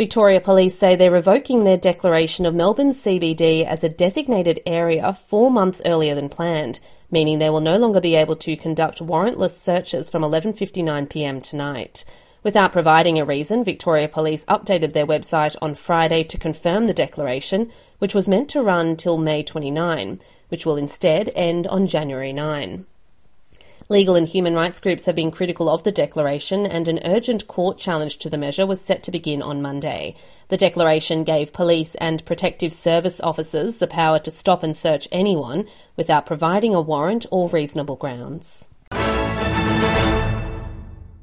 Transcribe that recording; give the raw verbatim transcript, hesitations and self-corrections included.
Victoria Police say they're revoking their declaration of Melbourne's C B D as a designated area four months earlier than planned, meaning they will no longer be able to conduct warrantless searches from eleven fifty-nine p m tonight. Without providing a reason, Victoria Police updated their website on Friday to confirm the declaration, which was meant to run till May twenty-ninth, which will instead end on January ninth. Legal and human rights groups have been critical of the declaration, and an urgent court challenge to the measure was set to begin on Monday. The declaration gave police and protective service officers the power to stop and search anyone without providing a warrant or reasonable grounds.